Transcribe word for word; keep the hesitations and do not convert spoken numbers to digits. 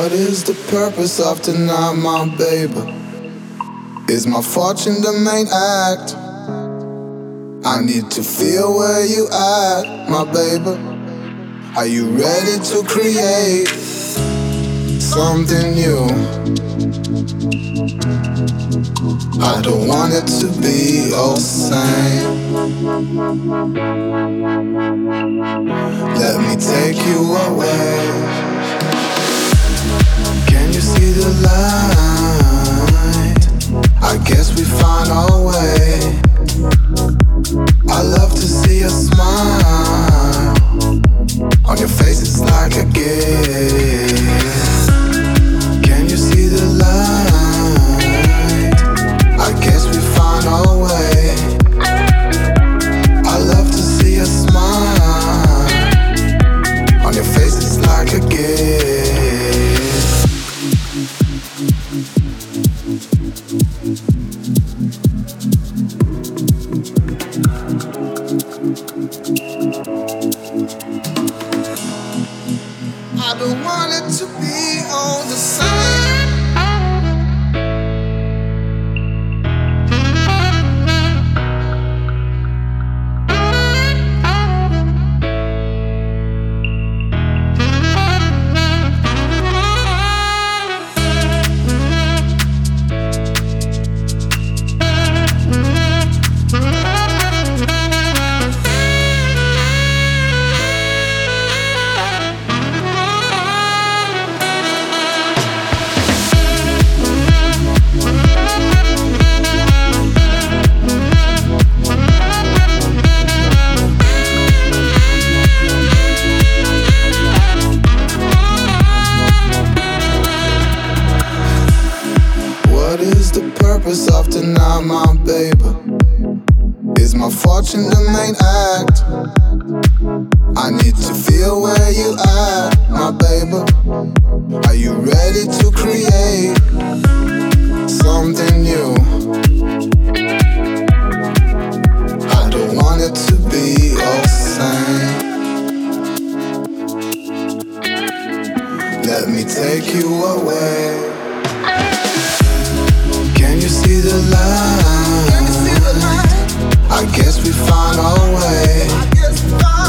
What is the purpose of tonight, my baby? Is my fortune the main act? I need to feel where you at, my baby. Are you ready to create something new? I don't want it to be all same. Let me take you away. Can you see the light? I guess we found our way. I love to see a smile on your face, it's like a gift. Can you see the light? I guess we found our way. I love to see a smile on your face, it's like a gift. I don't want it to be all the same. What is the purpose of tonight, my baby? Is my fortune the main act? I need to feel where you at, my baby. Are you ready to create something new? I don't want it to be all same. Let me take you away. Can you see the light? I guess we found our way.